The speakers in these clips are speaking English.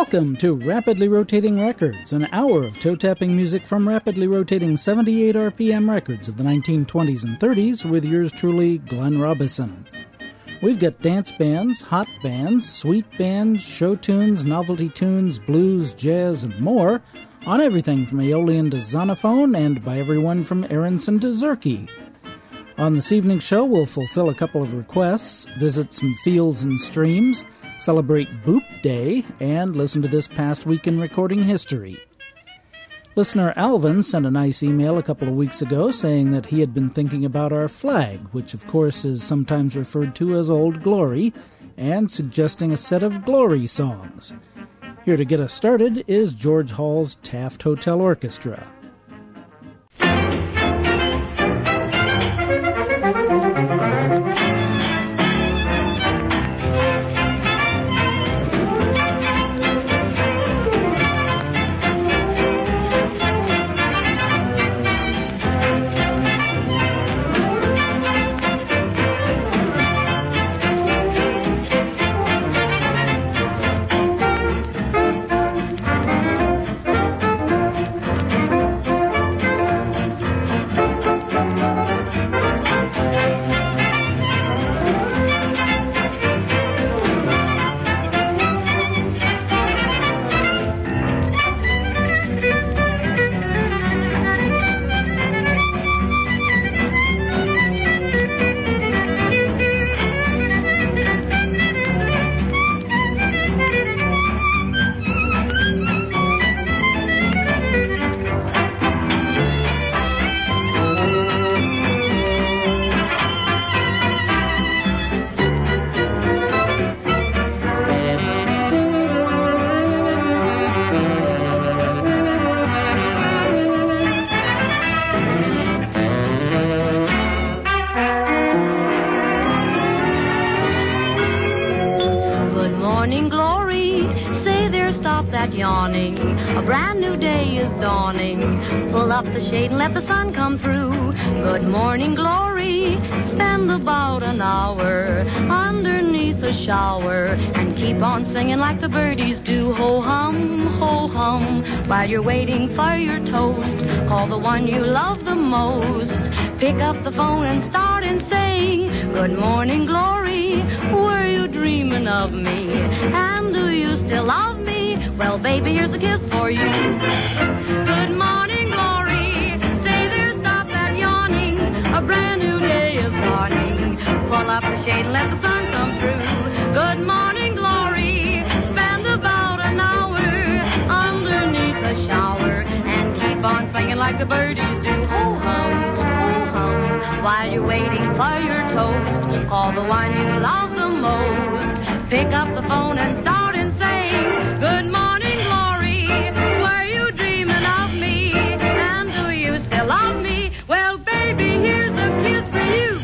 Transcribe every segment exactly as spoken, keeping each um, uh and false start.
Welcome to Rapidly Rotating Records, an hour of toe-tapping music from rapidly rotating seventy-eight R P M records of the nineteen twenties and thirties with yours truly, Glenn Robison. We've got dance bands, hot bands, sweet bands, show tunes, novelty tunes, blues, jazz, and more on everything from Aeolian to Zonophone and by everyone from Aronson to Zurke. On this evening's show, we'll fulfill a couple of requests, visit some fields and streams, celebrate Boop Day, and listen to this past week in recording history. Listener Alvin sent a nice email a couple of weeks ago saying that he had been thinking about our flag, which of course is sometimes referred to as Old Glory, and suggesting a set of Glory songs. Here to get us started is George Hall's Taft Hotel Orchestra. Shade and let the sun come through. Good morning, glory. Spend about an hour underneath a shower and keep on singing like the birdies do. Ho hum, ho hum. While you're waiting for your toast, call the one you love the most. Pick up the phone and start and sing. Good morning, glory. Were you dreaming of me? And do you still love me? Well, baby, here's a kiss for you. Good morning, glory. Pull up the shade and let the sun come through. Good morning, glory. Spend about an hour underneath the shower and keep on singing like the birdies do. Ho hum, ho hum. While you're waiting for your toast, call the one you love the most. Pick up the phone and start and sing. Good morning, glory. Were you dreaming of me? And do you still love me? Well, baby, here's a kiss for you.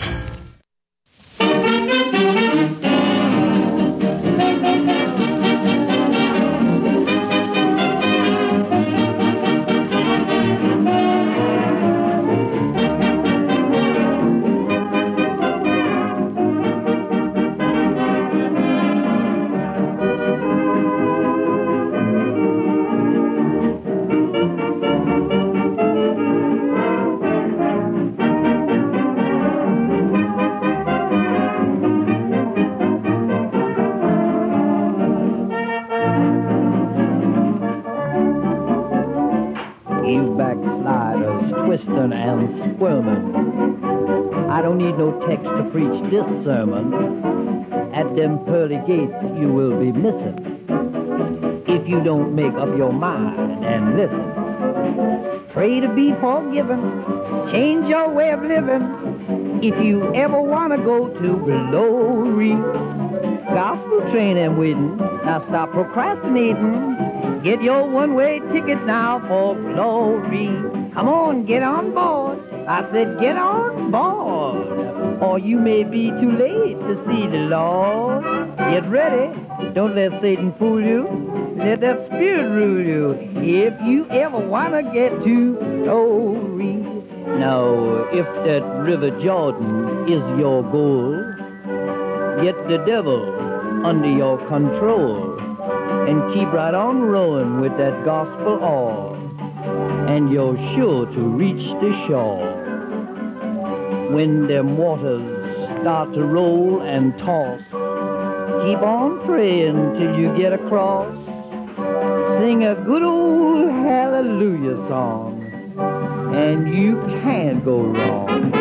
And squirming. I don't need no text to preach this sermon. At them pearly gates you will be missing if you don't make up your mind and listen. Pray to be forgiven. Change your way of living if you ever want to go to glory. Gospel train I'm waiting. Now stop procrastinating. Get your one-way ticket now for glory. Come on, get on board. I said get on board. Or you may be too late to see the Lord. Get ready. Don't let Satan fool you. Let that spirit rule you. If you ever want to get to glory. Now, if that River Jordan is your goal, get the devil under your control. and keep right on rowing with that gospel oar, and you're sure to reach the shore. When them waters start to roll and toss, keep on praying till you get across. Sing a good old hallelujah song, and you can't go wrong.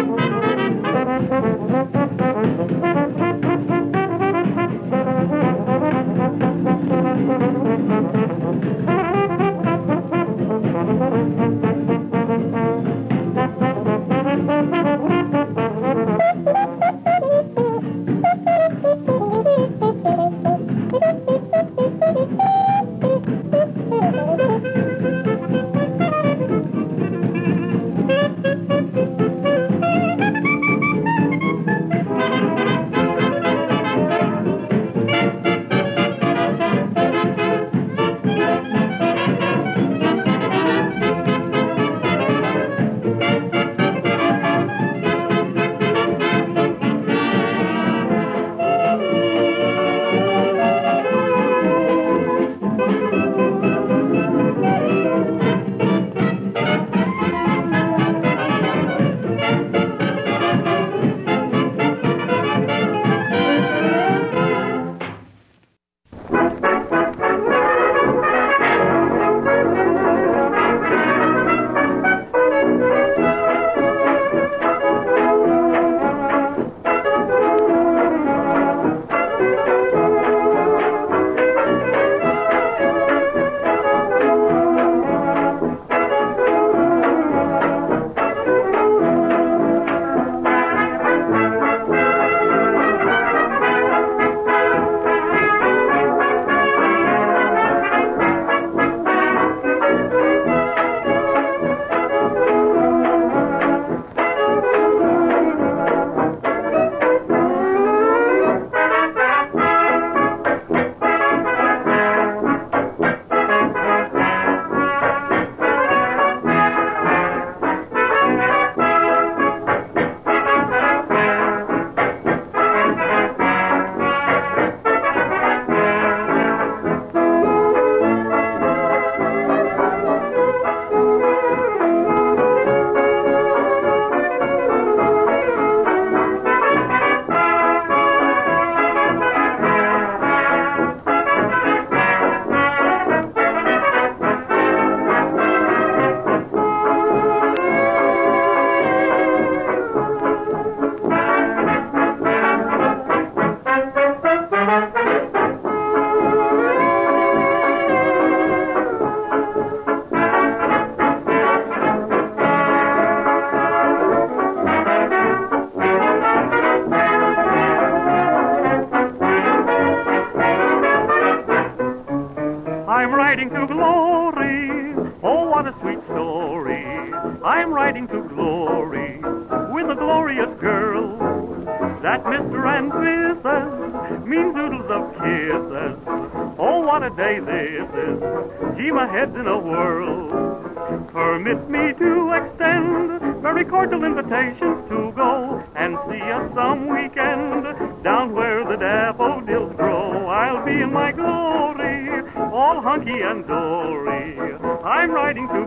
Invitations to go and see us some weekend down where the daffodils grow. I'll be in my glory, all hunky and dory. I'm riding to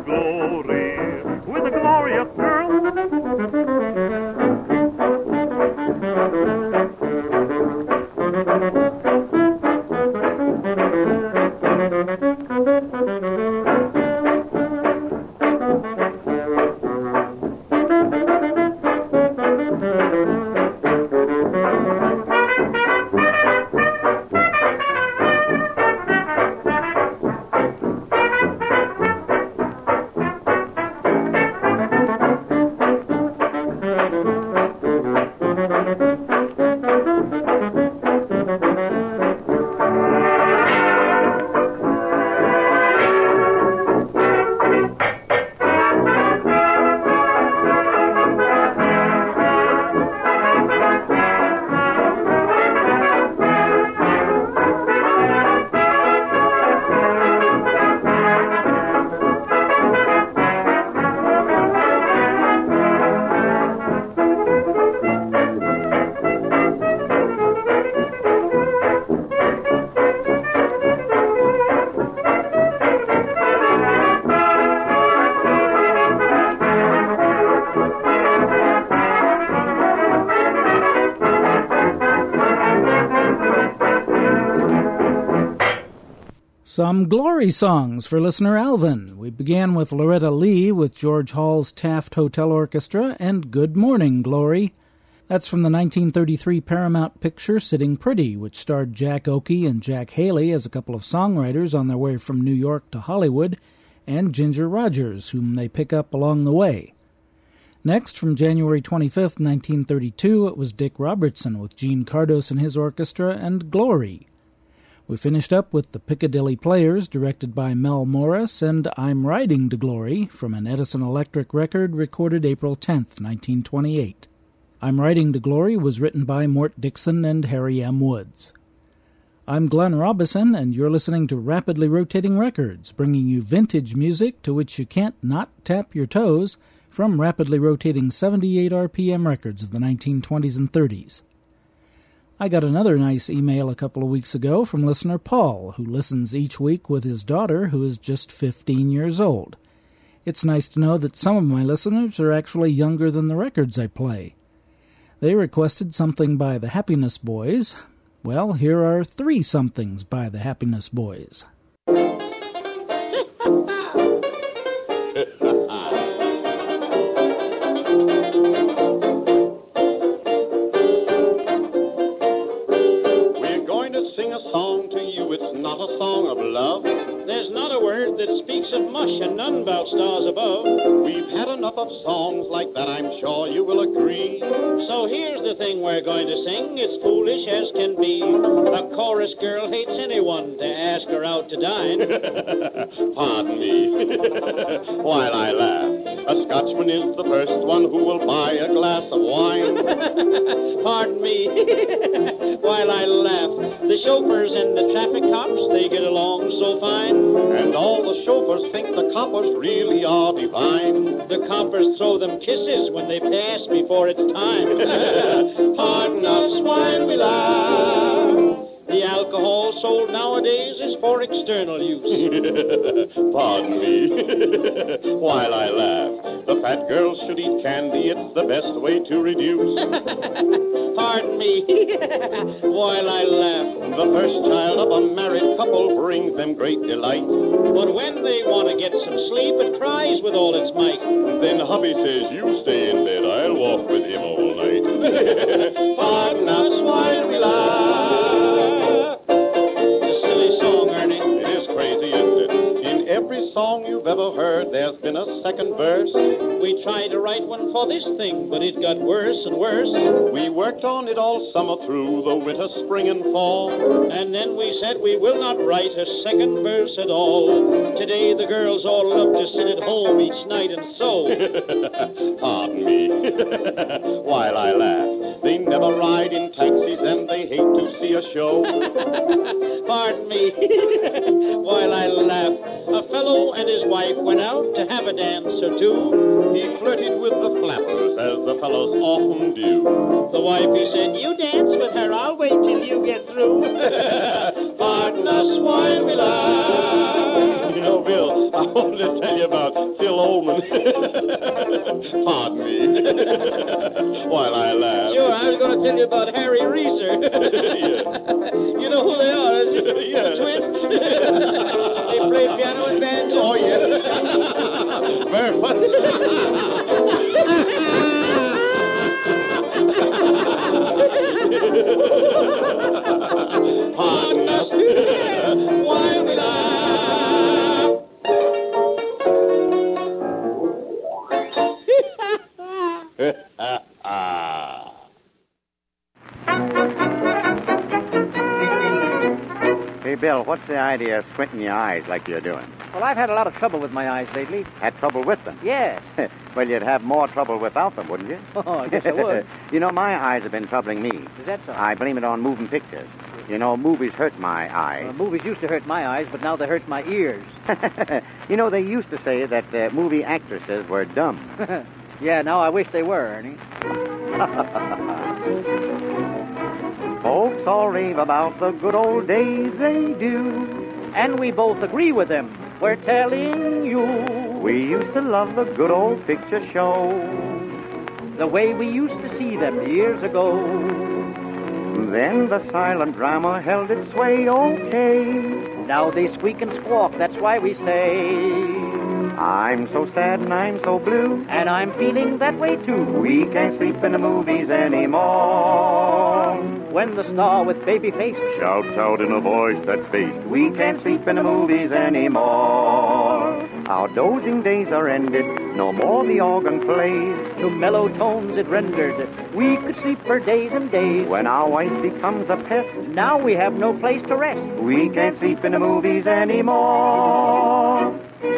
glory with a glorious girl. Some Glory songs for listener Alvin. We began with Loretta Lee with George Hall's Taft Hotel Orchestra and Good Morning, Glory. That's from the nineteen thirty-three Paramount picture Sitting Pretty, which starred Jack Oakey and Jack Haley as a couple of songwriters on their way from New York to Hollywood, and Ginger Rogers, whom they pick up along the way. Next, from January twenty-fifth, nineteen thirty-two, it was Dick Robertson with Gene Cardos and his orchestra and Glory. We finished up with the Piccadilly Players, directed by Mel Morris, and I'm Riding to Glory, from an Edison Electric record recorded April tenth, nineteen twenty-eight. I'm Riding to Glory was written by Mort Dixon and Harry M. Woods. I'm Glenn Robison, and you're listening to Rapidly Rotating Records, bringing you vintage music to which you can't not tap your toes from rapidly rotating seventy-eight R P M records of the nineteen twenties and thirties. I got another nice email a couple of weeks ago from listener Paul, who listens each week with his daughter, who is just fifteen years old. It's nice to know that some of my listeners are actually younger than the records I play. They requested something by the Happiness Boys. Well, here are three somethings by the Happiness Boys. Not a song of love. There's not a word that speaks of mush and none about stars above. We've had enough of songs like that, I'm sure you will agree. So here's the thing we're going to sing. It's foolish as can be. A chorus girl hates anyone to ask her out to dine. Pardon me while I laugh. A Scotchman is the first one who will buy a glass of wine. Pardon me while I laugh. The chauffeurs and the traffic cops, they get along so fine. And all the chauffeurs think the coppers really are divine. The coppers throw them kisses when they pass before it's time. Pardon us while we laugh. The alcohol sold nowadays is for external use. Pardon me while I laugh. The fat girls should eat candy, it's the best way to reduce. Pardon me while I laugh. The first child of a married couple brings them great delight. But when they want to get some sleep, it cries with all its might. Then hubby says, you stay in bed, I'll walk with him all night. Pardon us while we laugh. A silly song, Ernie. It is crazy, isn't it? In every song you've ever heard, there's been a second verse. We tried to write one for this thing, but it got worse and worse. We worked on it all summer through, the winter, spring, and fall. And then we said we will not write a second verse at all. Today the girls all love to sit at home each night and sew. Pardon me while I laugh. They never ride in taxis and they hate to see a show. Pardon me while I laugh. A fellow and his wife went out to have a dance or two. He flirted with the flappers, as the fellows often do. The wife, he said, you dance with her, I'll wait till you get through. Pardon us while we laugh. You know, Bill, I wanted to tell you about Phil Oldman. Pardon me while I laugh. Sure, I was going to tell you about Harry Reeser. Yes. You know who they are, is it? Yes. Twins? They play piano and banjo. Oh, yes. Very funny. Pardon us while we laugh. Hey, Bill, what's the idea of squinting your eyes like you're doing? Well, I've had a lot of trouble with my eyes lately. Had trouble with them? Yes. Well, you'd have more trouble without them, wouldn't you? Oh, I guess I would. You know, my eyes have been troubling me. Is that so? I blame it on moving pictures. You know, movies hurt my eyes. Well, movies used to hurt my eyes, but now they hurt my ears. You know, they used to say that uh, movie actresses were dumb. Yeah, now I wish they were, Ernie. Folks all rave about the good old days they do. And we both agree with them. We're telling you. We used to love the good old picture show. The way we used to see them years ago. Then the silent drama held its sway, okay. Now they squeak and squawk, that's why we say, I'm so sad and I'm so blue, and I'm feeling that way too. We can't sleep in the movies anymore. When the star with baby face shouts out in a voice that's bass, we can't sleep in the movies anymore. Our dozing days are ended, no more the organ plays. To mellow tones it rendered, we could sleep for days and days. When our wife becomes a pet, now we have no place to rest. We can't sleep in the movies anymore.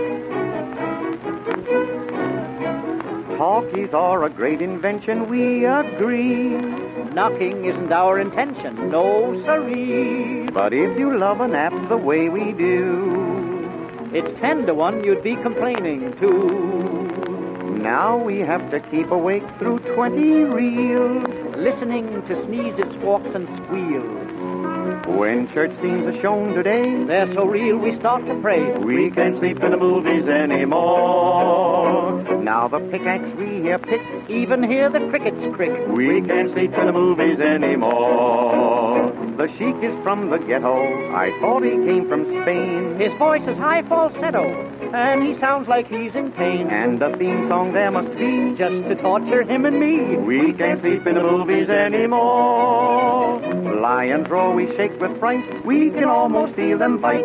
Talkies are a great invention, we agree. Knocking isn't our intention, no siree. But if you love a nap the way we do, it's ten to one you'd be complaining too. Now we have to keep awake through twenty reels, listening to sneezes, squawks, and squeals. When church scenes are shown today, they're so real we start to pray. We can't sleep in the movies anymore. Now the pickaxe we hear pick, even hear the crickets crick. We can't sleep in the movies anymore. The sheik is from the ghetto, I thought he came from Spain. His voice is high falsetto, and he sounds like he's in pain. And the theme song there must be just to torture him and me. We can't sleep in the movies anymore. Lions roar, we shake with fright, we can almost feel them bite.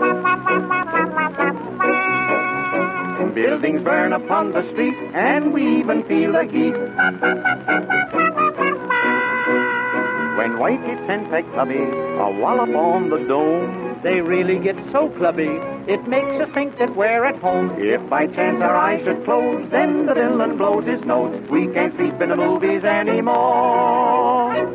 Buildings burn upon the street, and we even feel the heat. When white kids send peg clubby a wallop on the dome, they really get so clubby, it makes us think that we're at home. If by chance our eyes should close, then the villain blows his nose. We can't sleep in the movies anymore.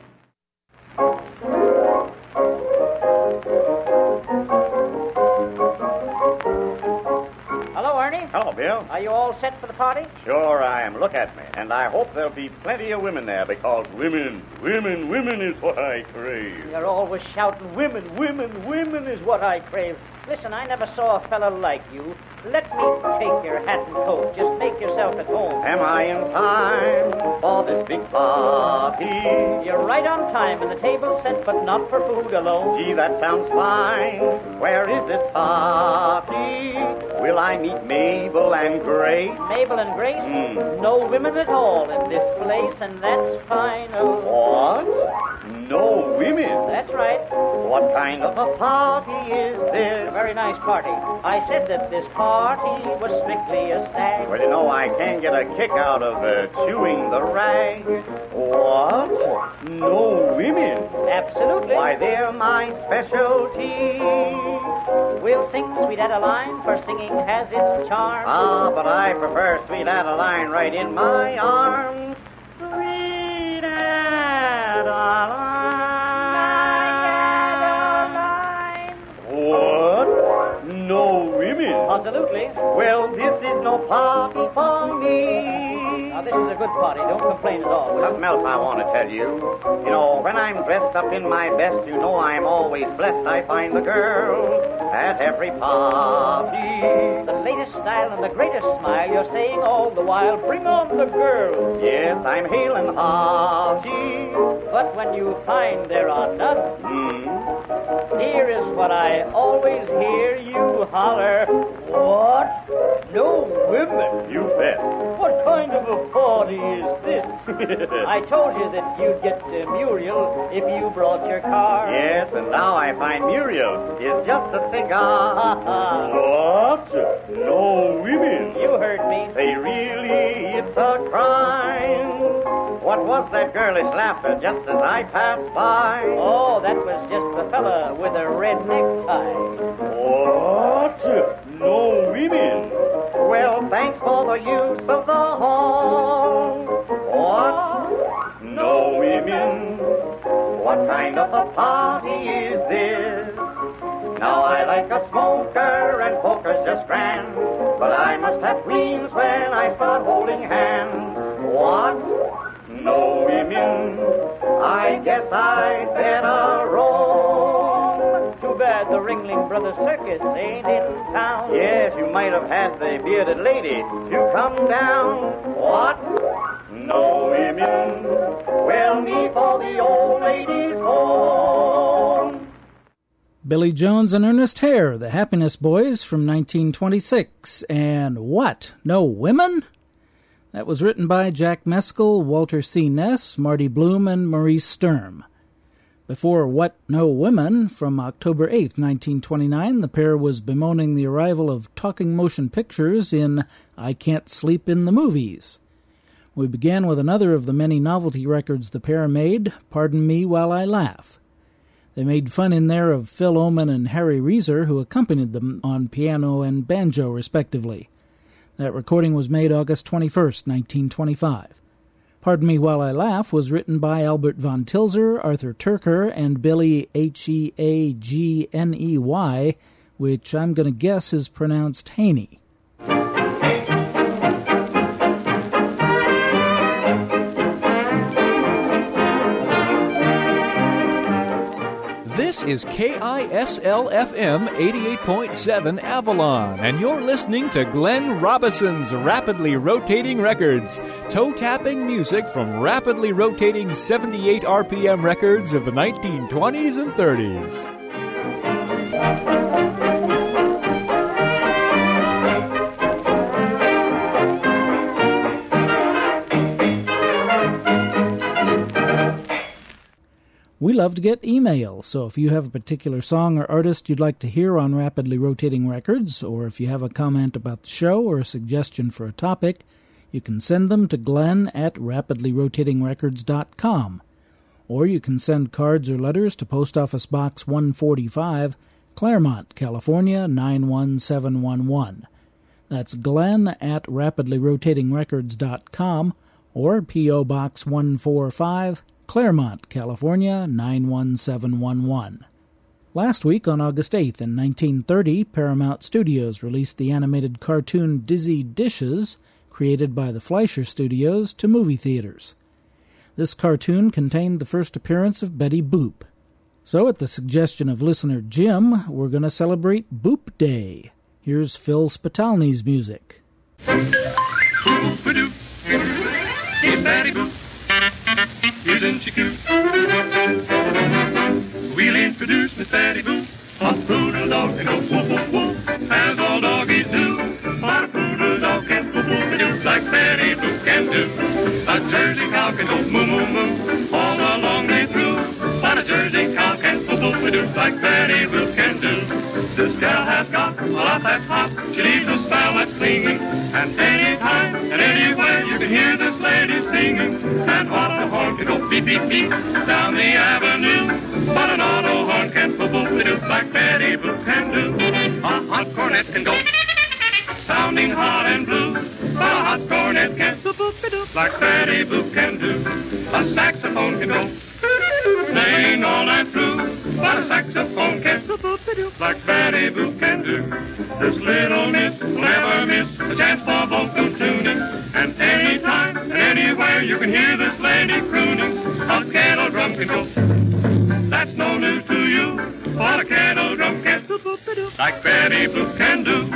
Hello, Bill. Are you all set for the party? Sure I am. Look at me. And I hope there'll be plenty of women there, because women, women, women is what I crave. You're always shouting, women, women, women is what I crave. Listen, I never saw a fellow like you. Let me take your hat and coat. Just make yourself at home. Am I in time for this big party? You're right on time, and the table's set, but not for food alone. Gee, that sounds fine. Where is this party? Will I meet Mabel and Grace? Mabel and Grace? Mm. No women at all in this place, and that's final. What? No women? That's right. What kind of a party is this? A very nice party. I said that this party was strictly a stag. Well, you know, I can get a kick out of uh, chewing the rag. What? No women? Absolutely. Why, they're my specialty. We'll sing Sweet Adeline, for singing has its charm. Ah, but I prefer Sweet Adeline right in my arms. Sweet Adeline. What? No women? Absolutely. Well, this is no party for me. Now, this is a good party. Don't complain at all. Something else I want to tell you. You know, when I'm dressed up in my best, you know I'm always blessed. I find the girls at every party. The latest style and the greatest smile, you're saying all the while, bring on the girls. Yes, I'm hale and hearty. But when you find there are none, hmm, here is what I always hear you holler. What? No women? You bet. What kind of a party is this? I told you that you'd get uh, Muriel if you brought your car. Yes, and now I find Muriel is just a cigar. What? No women? You heard me. They really, it's a crime. What was that girlish laughter just as I passed by? Oh, that was just the fella with a red necktie. What? No women? Well, thanks for the use of the horn. What? No women? What kind of a party is this? Now I like a smoker and poker's just grand, but I must have queens when I start holding hands. What? No women? I guess I'd better roam. Too bad the Ringling Brothers Circus ain't in town. Yes, you might have had the bearded lady to come down. What? No women? Well, me for the old ladies' home. Billy Jones and Ernest Hare, the Happiness Boys from nineteen twenty-six. And What? No Women? That was written by Jack Meskel, Walter C. Ness, Marty Bloom, and Maurice Sturm. Before What? No Women, from October eighth, nineteen twenty-nine, the pair was bemoaning the arrival of talking motion pictures in I Can't Sleep in the Movies. We began with another of the many novelty records the pair made, Pardon Me While I Laugh. They made fun in there of Phil Oman and Harry Reeser, who accompanied them on piano and banjo, respectively. That recording was made August twenty-first, nineteen twenty-five. Pardon Me While I Laugh was written by Albert von Tilzer, Arthur Turker, and Billy H E A G N E Y, which I'm going to guess is pronounced Haney. This is K I S L F M eighty-eight point seven Avalon, and you're listening to Glenn Robinson's Rapidly Rotating Records, toe-tapping music from rapidly rotating seventy-eight R P M records of the nineteen twenties and thirties. We love to get email, so if you have a particular song or artist you'd like to hear on Rapidly Rotating Records, or if you have a comment about the show or a suggestion for a topic, you can send them to Glenn at rapidly rotating records dot com. Or you can send cards or letters to Post Office Box one forty-five, Claremont, California, nine one seven one one. That's Glenn at rapidly rotating records dot com, or P O Box one forty-five, Claremont, California, nine one seven one one. Last week, on August eighth in nineteen thirty, Paramount Studios released the animated cartoon Dizzy Dishes, created by the Fleischer Studios, to movie theaters. This cartoon contained the first appearance of Betty Boop. So, at the suggestion of listener Jim, we're going to celebrate Boop Day. Here's Phil Spitalny's music. Boop-a-doop, here's Betty Boop. Isn't she cute? We'll introduce Miss Betty Boop. A poodle dog can go whoop, whoop, whoop, as all doggies do. But a poodle dog can whoop, whoop, whoop, like Betty Boop can do. A Jersey cow can go moo, moo, moo, all the long day through. But a Jersey cow can whoop, whoop, whoop, like Betty Boop can do. This gal has got a lot that's hot. She leaves a spell that's clinging. And anytime and anywhere you can hear this lady singing. And what the horn can go beep, beep, beep down the avenue. But an auto horn can boop, boop, doop like Betty Boop can do. A hot cornet can go sounding hot and blue. But a hot cornet can boop, boop, doop like Betty Boop can do. A saxophone can go playing all night through. But a saxophone can boop, boop, doop like Betty Boop can do. This little miss will never miss a chance for vocal tuning. And anytime and anywhere you can hear this lady crooning. A kettle drum can go, that's no news to you. But a kettle drum can boop, boop, doop like Betty Boop can do.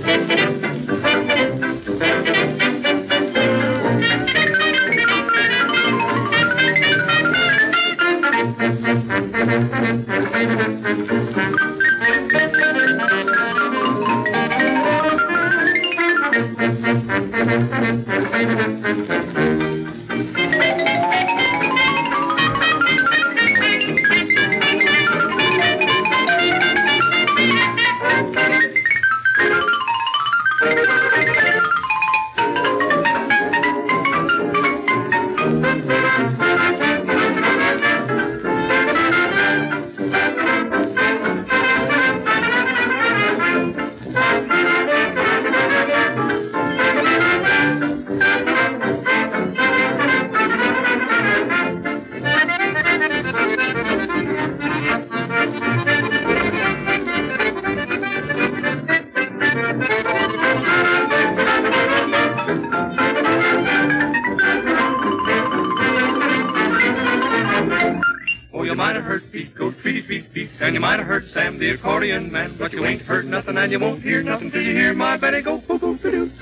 The accordion man, but you ain't heard nothing and you won't hear nothing till you hear my Betty go boo boo doo doo.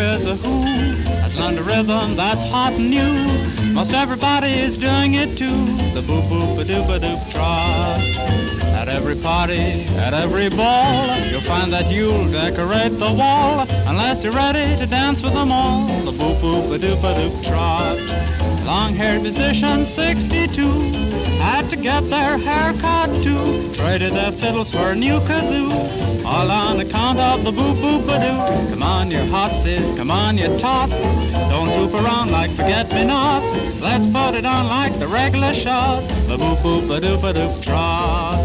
here's a who has learned a rhythm that's hot and new. Most everybody is doing it too. The boop boop a doop a doop trot. At every party, at every ball, you'll find that you'll decorate the wall unless you're ready to dance with them all. The boop boop a doop a doop trot. Long-haired musicians, sixty-two, had to get their hair cut too. Traded their fiddles for a new kazoo, all on account of the boop boop a doo. Come on, you hotsies, come on, you tots, don't troop around like forget-me-nots. Let's put it on like the regular shots. The boop boop a doop a doop trot.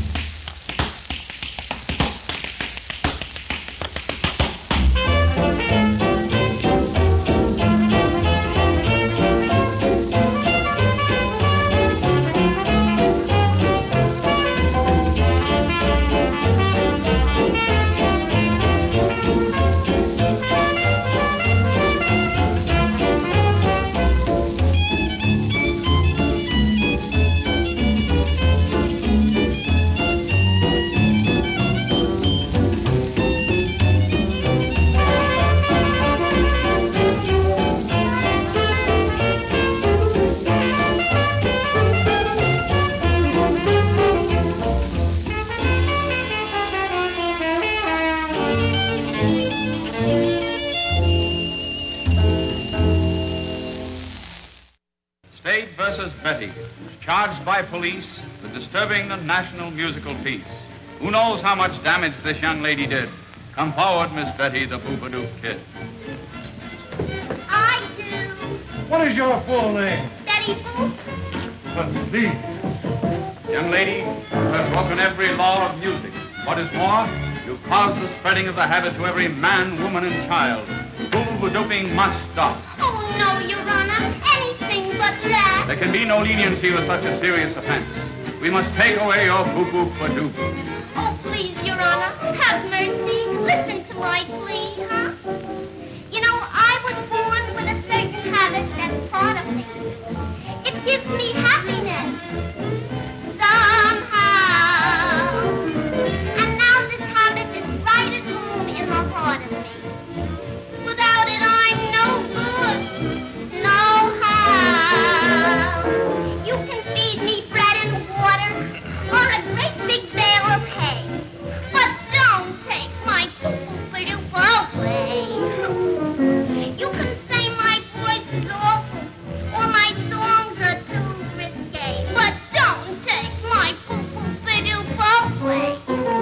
Betty, charged by police with disturbing the national musical peace. Who knows how much damage this young lady did? Come forward, Miss Betty, the Boobadook Kid. I do. What is your full name? Betty Boop. But please. Young lady, you have broken every law of music. What is more, you've caused the spreading of the habit to every man, woman, and child. Boobadooping must stop. Oh, no, Your Honor. Anything but that. There can be no leniency with such a serious offense. We must take away your boo-boo-ba-doo. Oh, please, Your Honor, have mercy. Listen to my plea, huh? You know, I was born with a certain habit that's part of me. It gives me happiness. Somehow. And now this habit is right at home in the heart of me. Without it, I'm no good. No how. You can feed me bread and water or a great big bale of hay. But don't take my poo-poo-ba-doo away. You can say my voice is awful or my songs are too risque. But don't take my poo-poo-ba-doo away.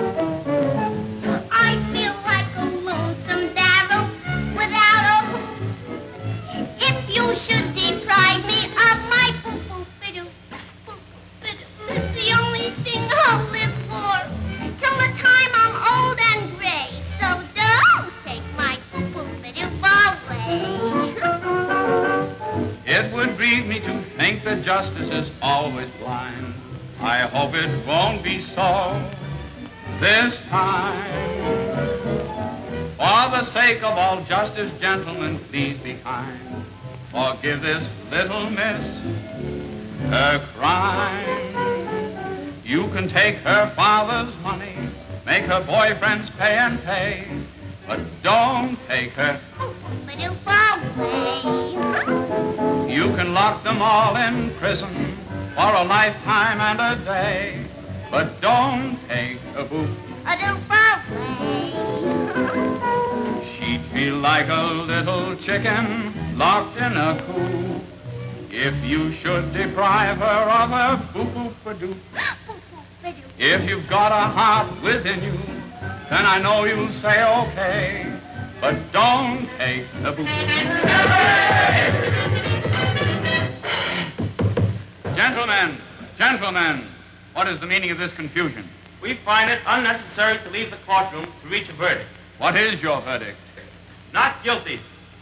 I feel like a lonesome barrel without a hoop. If you should deprive me of my poo-poo-ba-doo, poo-poo-ba-doo, it's the only thing I'll live for till the time I'm old and gray. So don't take my poo-poo-ba-doo away. It would grieve me to think that justice is always blind. I hope it won't be so this time. For the sake of all justice, gentlemen, please be kind. Forgive this little miss her crime. You can take her father's money, make her boyfriends pay and pay, but don't take her. Poo-poo-ba-doo away. You can lock them all in prison for a lifetime and a day, but don't take a boot. A-doo away. She'd feel like a little chicken locked in a coop if you should deprive her of her boo-boo-ba-doo. If you've got a heart within you, then I know you'll say okay, but don't take the boot. Gentlemen, gentlemen, what is the meaning of this confusion? We find it unnecessary to leave the courtroom to reach a verdict. What is your verdict? Not guilty.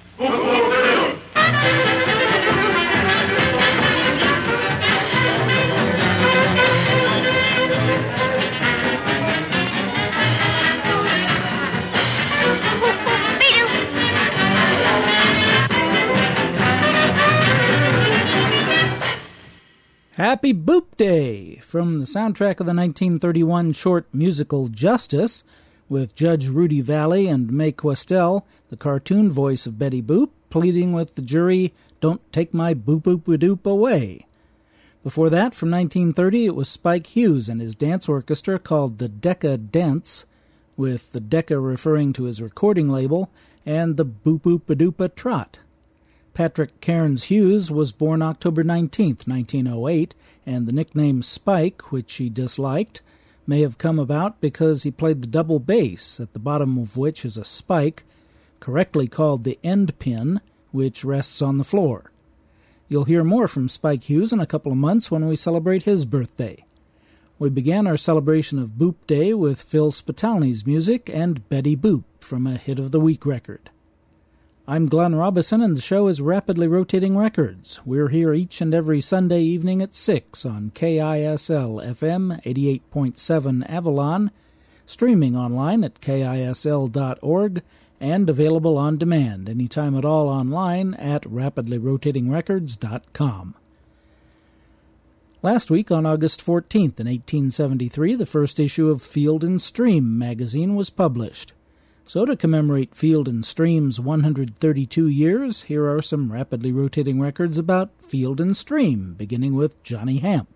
Happy Boop Day! From the soundtrack of the nineteen thirty-one short musical Justice, with Judge Rudy Valley and Mae Questel, the cartoon voice of Betty Boop, pleading with the jury, "Don't take my boop-boop-a-doop away." Before that, from nineteen thirty, it was Spike Hughes and his dance orchestra called the Decca Dents, with the Decca referring to his recording label, and the Boop-Boop-a-Doop-a Trot. Patrick Cairns Hughes was born October nineteenth, nineteen oh eight, and the nickname Spike, which he disliked, may have come about because he played the double bass, at the bottom of which is a spike, correctly called the end pin, which rests on the floor. You'll hear more from Spike Hughes in a couple of months when we celebrate his birthday. We began our celebration of Boop Day with Phil Spitalny's music and Betty Boop from a Hit of the Week record. I'm Glenn Robison, and the show is Rapidly Rotating Records. We're here each and every Sunday evening at six on K I S L F M eighty-eight point seven Avalon, streaming online at K I S L dot org, and available on demand anytime at all online at rapidly rotating records dot com. Last week, on August fourteenth in eighteen seventy-three, the first issue of Field and Stream magazine was published. So to commemorate Field and Stream's one hundred thirty-two years, here are some rapidly rotating records about Field and Stream, beginning with Johnny Hamp.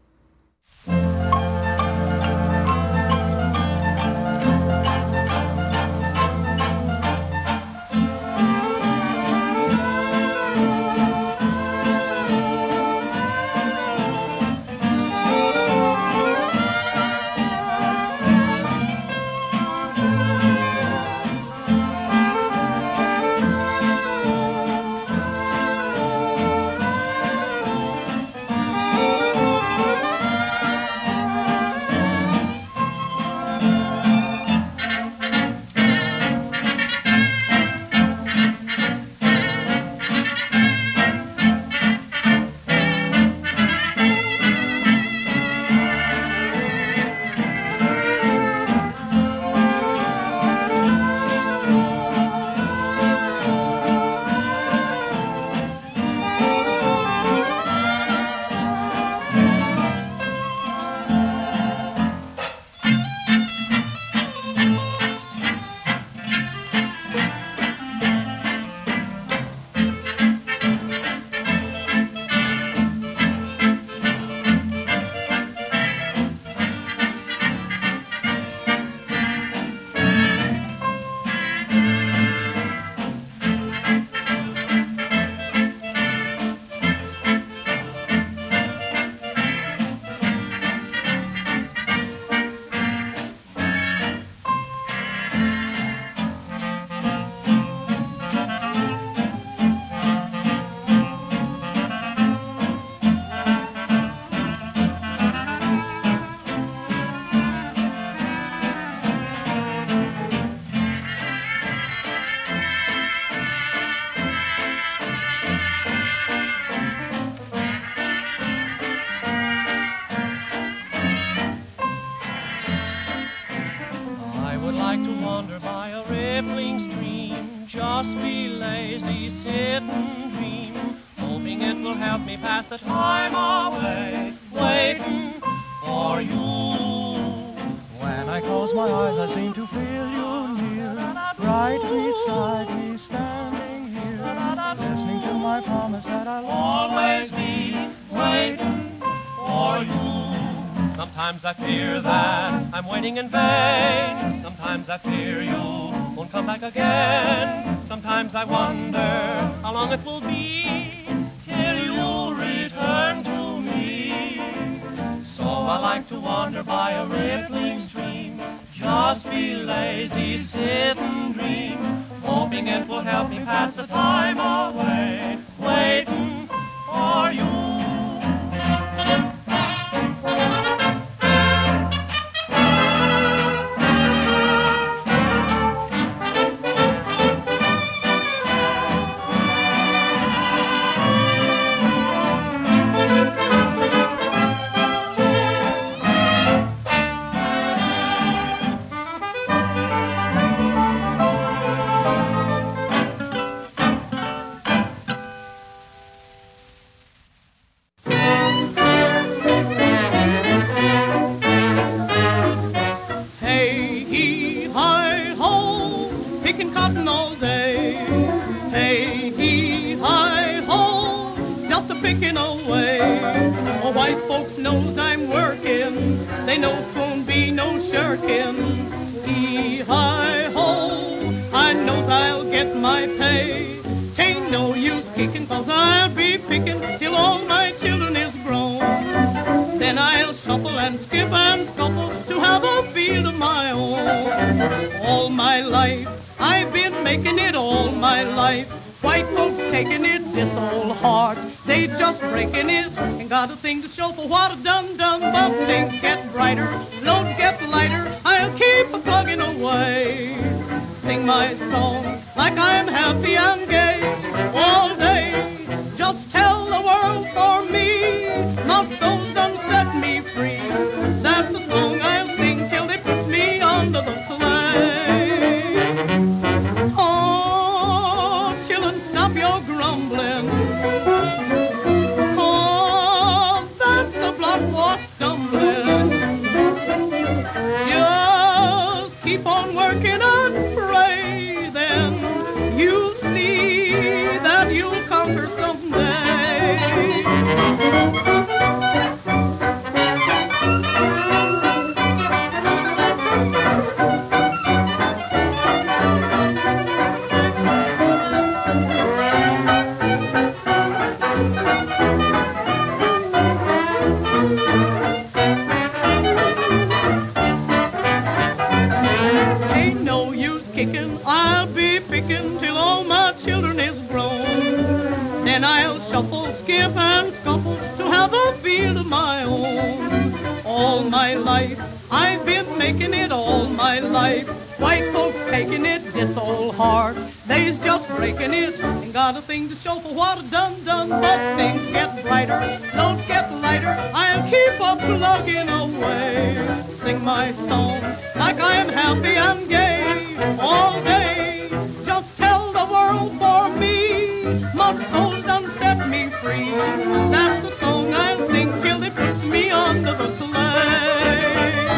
Sometimes I fear that I'm waiting in vain. Sometimes I fear you won't come back again. Sometimes I wonder how long it will be till you'll return to me. So I like to wander by a rippling stream, just be lazy, sit and dream, hoping it will help me pass the time away, waiting for you. kicking away. Oh, white folks knows I'm working. They know 'twon't be no shirking. Hi-ho, I knows I'll get my pay. Tain't no use kicking, 'cause I'll be picking till all my children is grown. Then I'll shuffle and skip and scuffle to have a field of my own. All my life, I've been making it all my life. White folks taking it, this old heart, they just breaking it. Ain't got a thing to show for what I've done, done. But things get brighter, loads get lighter, I'll keep a plugging away. Sing my song like I'm happy and gay all day. Just tell the world for me, my soul's done set me free. That's the song I'll sing till they put me under the sleigh. Oh, children, stop your grumbling. Oh, that's the blood was stumbling. Just keep on working and pray, then you'll see that you'll conquer someday. Ain't no use kicking, I'll be picking till all my children is grown. Then I'll shuffle, skip, and scuffle to have a field of my own. All my life, I've been making it all my life. White folks taking it, this old heart, they's just breaking it. Ain't got a thing to show for what I've done, done. But things get brighter, loads get lighter, I'll keep a plugging away. Sing my song like I am happy and gay all day. Just tell the world for me, my soul's done set me free. That's the song I'll sing till they put me under the sleigh.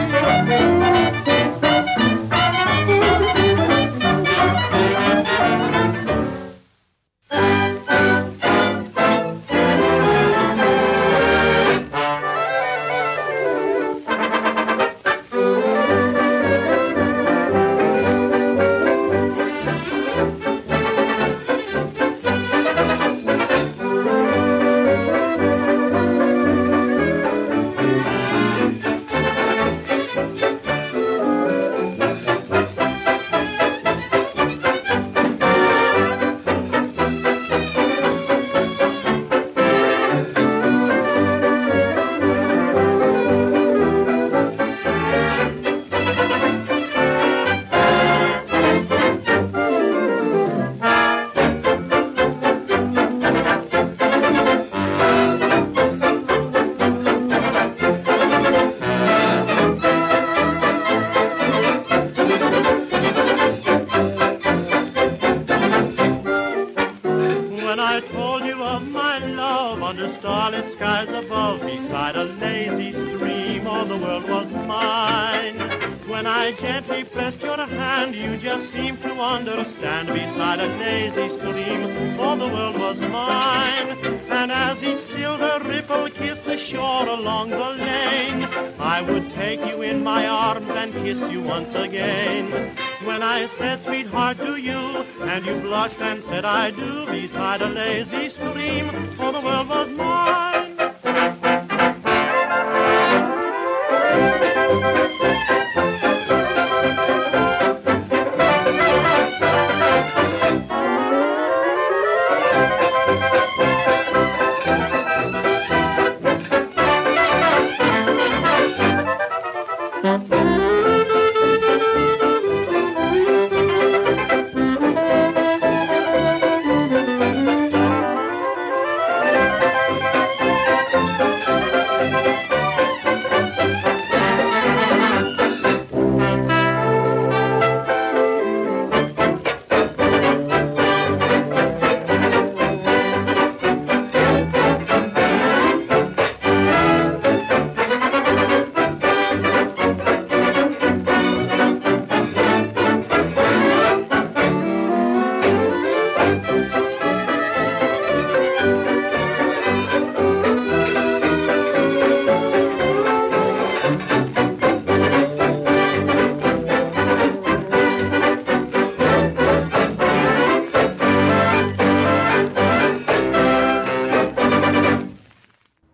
And said I do beside a lazy stream, for the world was mine.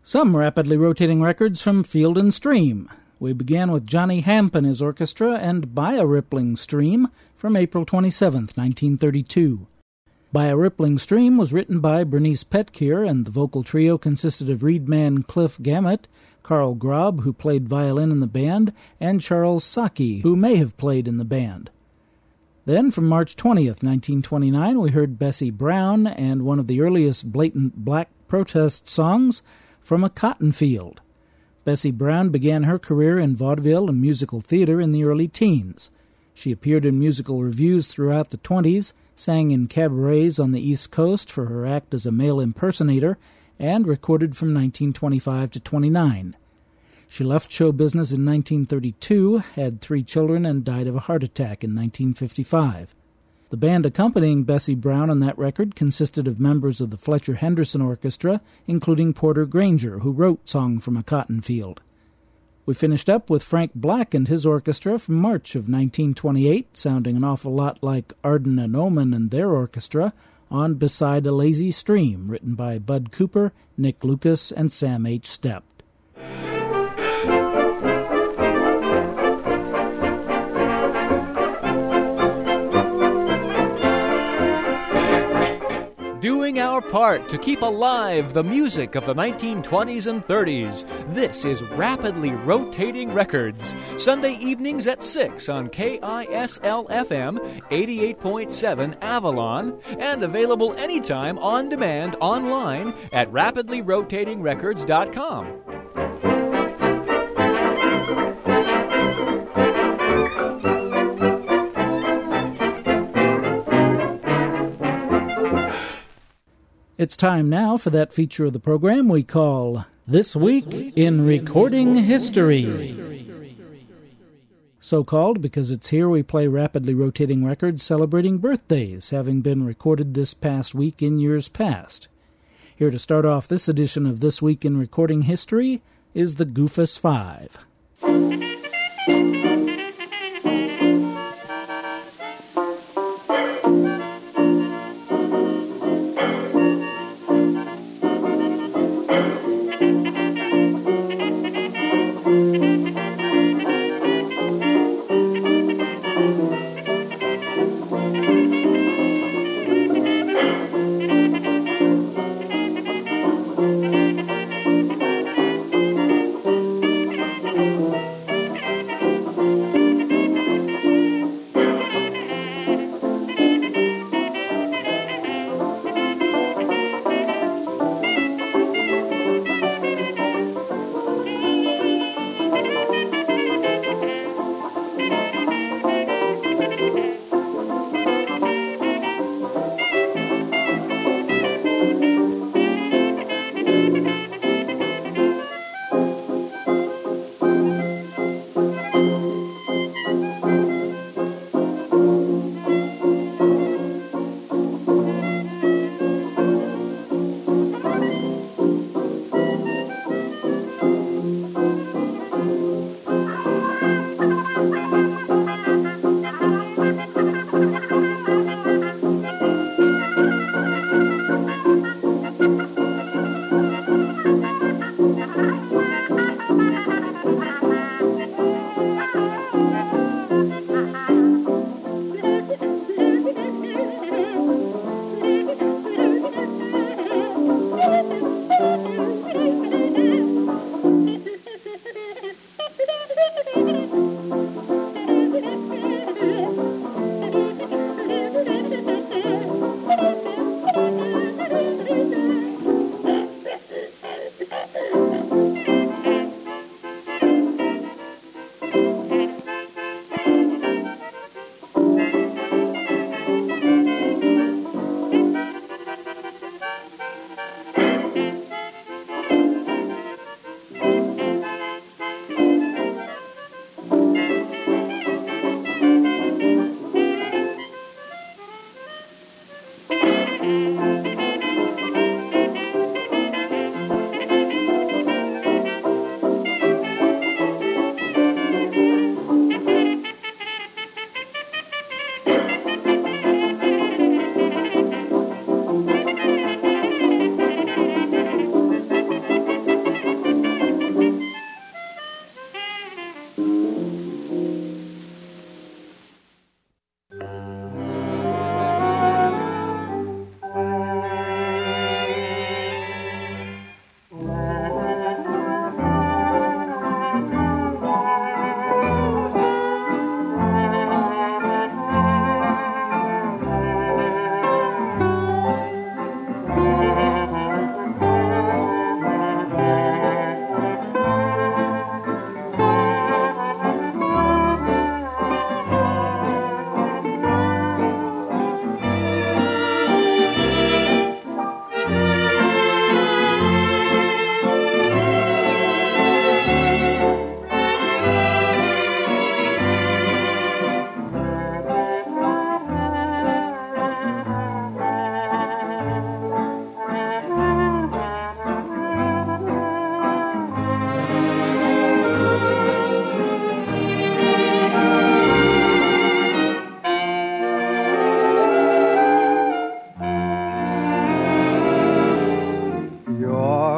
Some rapidly rotating records from Field and Stream. We began with Johnny Hamp and his orchestra and By a Rippling Stream from April twenty-seventh, nineteen thirty-two. By a Rippling Stream was written by Bernice Petkeer, and the vocal trio consisted of reedman Cliff Gammett, Carl Grob, who played violin in the band, and Charles Saki, who may have played in the band. Then, from March twentieth, nineteen twenty-nine, we heard Bessie Brown and one of the earliest blatant black protest songs, From a Cotton Field. Bessie Brown began her career in vaudeville and musical theater in the early teens. She appeared in musical revues throughout the twenties, sang in cabarets on the East Coast for her act as a male impersonator, and recorded from nineteen twenty-five to twenty-nine. She left show business in nineteen thirty-two, had three children, and died of a heart attack in nineteen fifty-five. The band accompanying Bessie Brown on that record consisted of members of the Fletcher Henderson Orchestra, including Porter Granger, who wrote Song from a Cotton Field. We finished up with Frank Black and his orchestra from March of nineteen twenty-eight, sounding an awful lot like Arden and Oman and their orchestra, on Beside a Lazy Stream, written by Bud Cooper, Nick Lucas, and Sam H. Stepp. Doing our part to keep alive the music of the nineteen twenties and thirties. This is Rapidly Rotating Records, Sunday evenings at six on K I S L F M eighty-eight point seven Avalon, and available anytime on demand online at rapidly rotating records dot com. It's time now for that feature of the program we call This Week in Recording History. So called because it's here we play rapidly rotating records celebrating birthdays, having been recorded this past week in years past. Here to start off this edition of This Week in Recording History is the Goofus Five.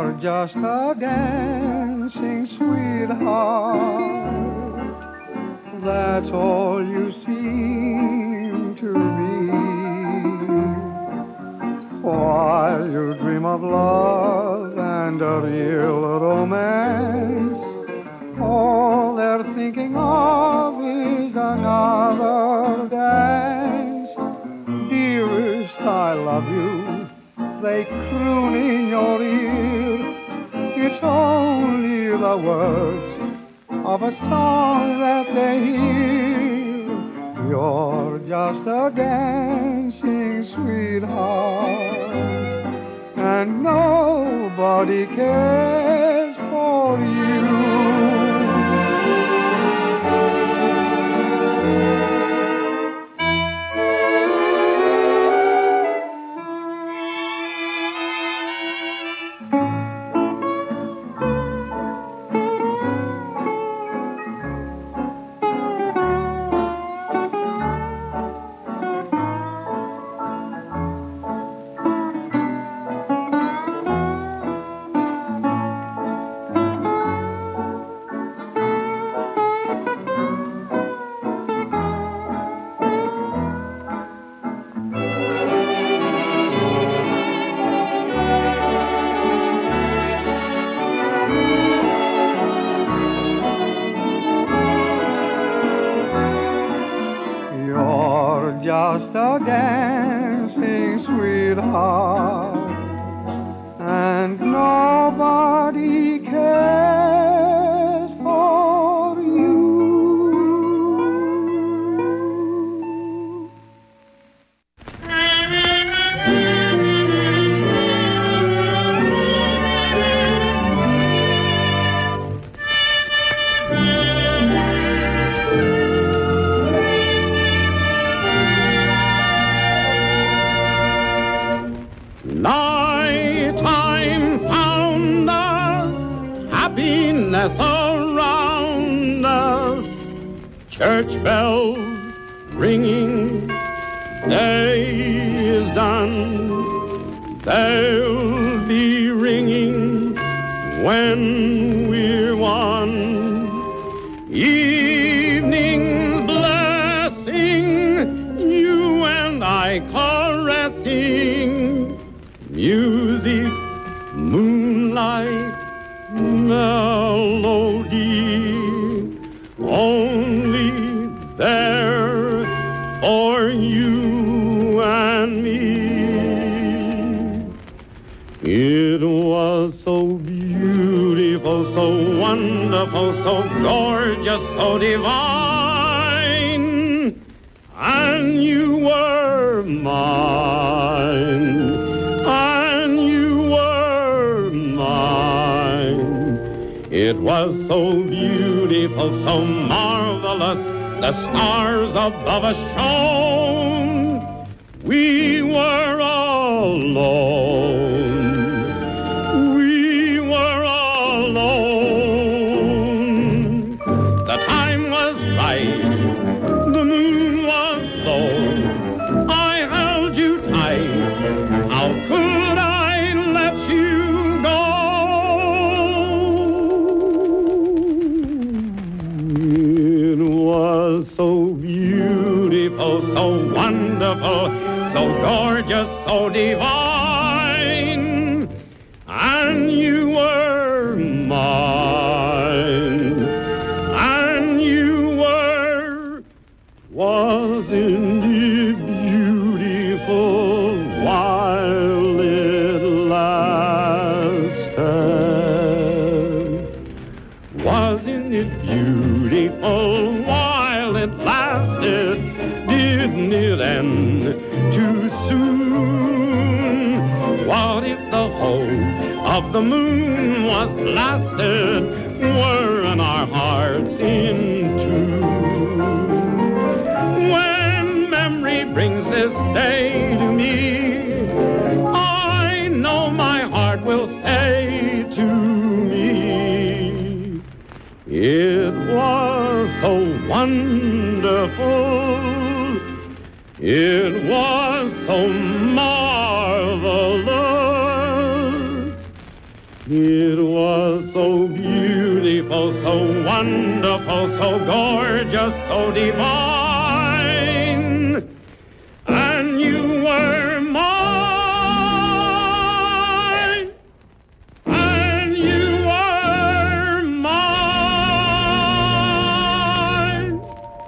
You're just a dancing sweetheart. That's all you seem to be. While you dream of love and a real romance, all they're thinking of is another dance. Dearest, I love you, they croon in your ear. It's only the words of a song that they hear. You're just a dancing sweetheart, and nobody cares for you. Just a dancing sweetheart, and nobody cares for you. Nighttime found us, happiness around us, church bells ringing, day is done. They'll be ringing when we're one. Evening's blessing, you and I caressing, music, moonlight, melody, only there for you and me. It was so beautiful, so wonderful, so gorgeous, so divine, and you were mine. It was so beautiful, so marvelous, the stars above us shone. We were alone. We were alone. The time was right. The moon was low. I held you tight. How could I let you go? So beautiful, so wonderful, so gorgeous, so divine, and you were mine, and you were, wasn't it beautiful while it lasted? Wasn't it beautiful while it lasted? Didn't it end too soon? What if the hope of the moon was blasted? Weren't our hearts in tune? When memory brings this day to me, I know my heart will say to me, it was so wonderful, it was so marvelous, It was so beautiful, so wonderful, so gorgeous, so divine. And you were mine. And you were mine.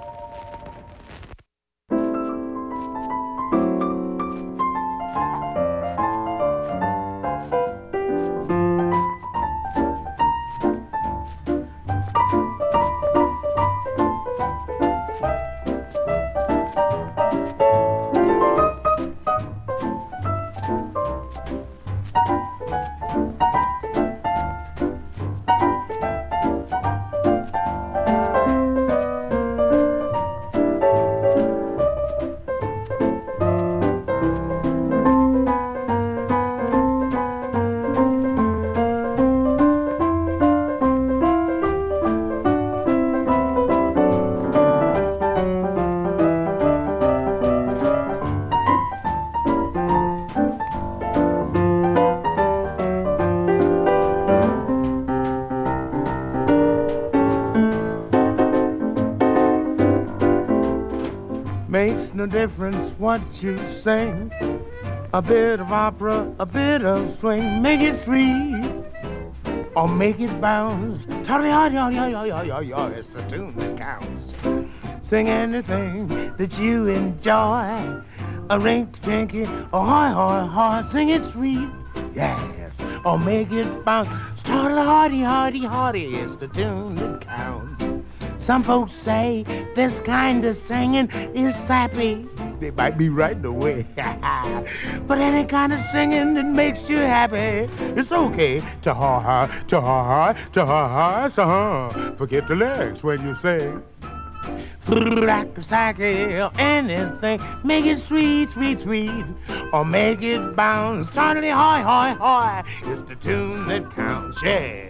Makes no difference what you sing. A bit of opera, a bit of swing. Make it sweet or make it bounce. Totally hard, hard, hard, hard, hard, hard. It's the tune that counts. Sing anything that you enjoy. A rink-tinky or hoy, hoy, hoy. Sing it sweet, yes, or make it bounce. Totally hardy, hardy, hardy. It's the tune that counts. Some folks say this kind of singing is sappy. They might be right in a way. But any kind of singing that makes you happy, it's okay to ha-ha, to ha-ha, to ha-ha, so ha. Forget the lyrics when you sing. Like a sacky or anything, make it sweet, sweet, sweet, or make it bounce. Totally hoy, hoy, hoy. It's the tune that counts, yes.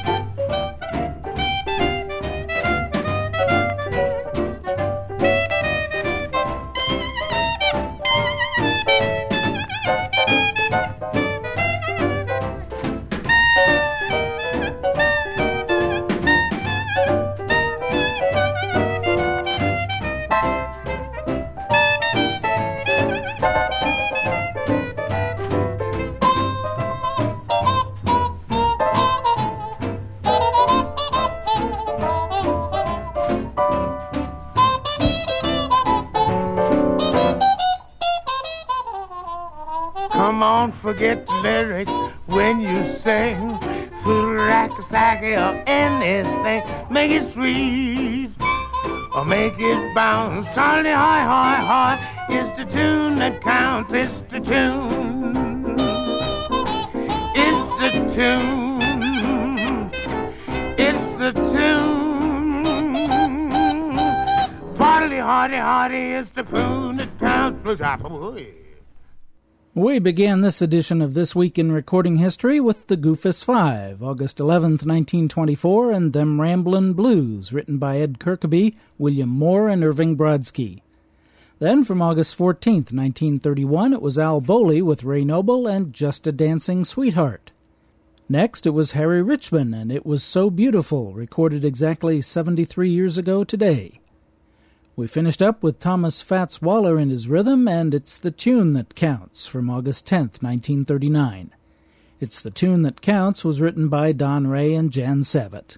Come on, forget the lyrics when you sing. Furakasaki or anything, make it sweet or make it bounce. Totally high, high, high. It's the tune that counts. It's the tune. It's the tune. It's the tune. Partly hardy, hardy. It's the tune that counts. We began this edition of This Week in Recording History with the Goofus Five, August eleventh, nineteen twenty-four, and Them Ramblin' Blues, written by Ed Kirkeby, William Moore, and Irving Brodsky. Then, from August fourteenth, nineteen thirty-one, it was Al Bowley with Ray Noble and Just a Dancing Sweetheart. Next, it was Harry Richmond, and It Was So Beautiful, recorded exactly seventy-three years ago today. We finished up with Thomas Fats Waller and his rhythm, and It's the Tune That Counts, from August tenth, nineteen thirty-nine. It's the Tune That Counts was written by Don Ray and Jan Savitt.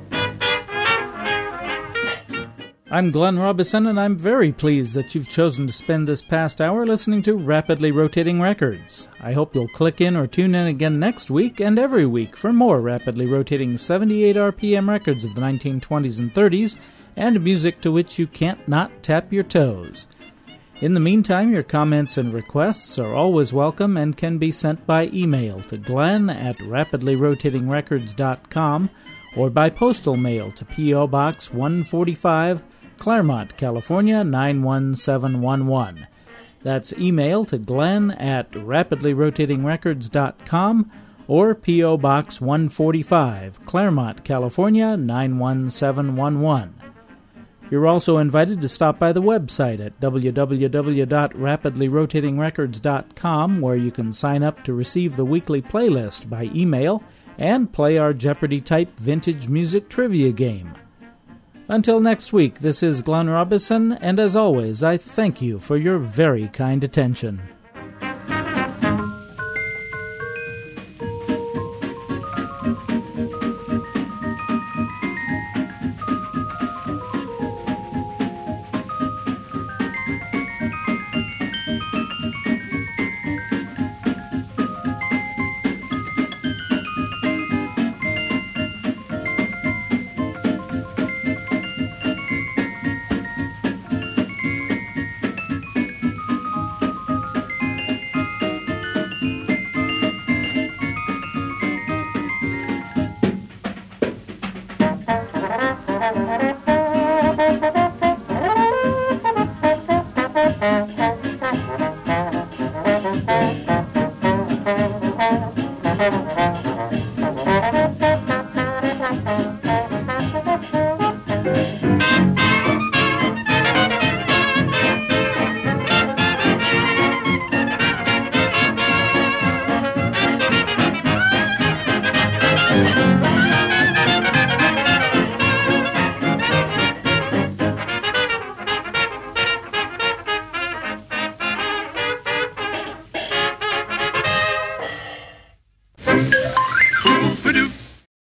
I'm Glenn Robison, and I'm very pleased that you've chosen to spend this past hour listening to Rapidly Rotating Records. I hope you'll click in or tune in again next week and every week for more rapidly rotating seventy-eight R P M records of the nineteen twenties and thirties, and music to which you can't not tap your toes. In the meantime, your comments and requests are always welcome and can be sent by email to glenn at rapidly rotating records dot com or by postal mail to P O. Box one forty-five, Claremont, California nine one seven one one. That's email to glenn at rapidly rotating records dot com or P O. Box one forty-five, Claremont, California nine one seven one one. You're also invited to stop by the website at w w w dot rapidly rotating records dot com, where you can sign up to receive the weekly playlist by email and play our Jeopardy-type vintage music trivia game. Until next week, this is Glenn Robison, and as always, I thank you for your very kind attention.